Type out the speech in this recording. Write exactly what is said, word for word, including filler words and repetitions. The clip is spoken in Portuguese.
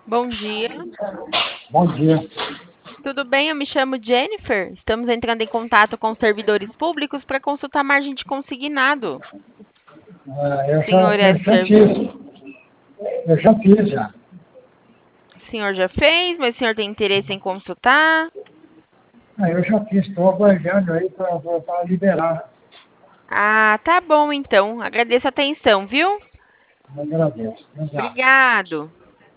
Bom dia. Bom dia. Tudo bem? Eu me chamo Jennifer. Estamos entrando em contato com os servidores públicos para consultar a margem de consignado. Ah, eu, O já, senhor é eu já servi... fiz. Eu já fiz já. O senhor já fez, mas o senhor tem interesse em consultar? Ah, eu já fiz. Estou aguardando aí para liberar. Ah, tá bom então. Agradeço a atenção, viu? Eu agradeço. Obrigado. Obrigado.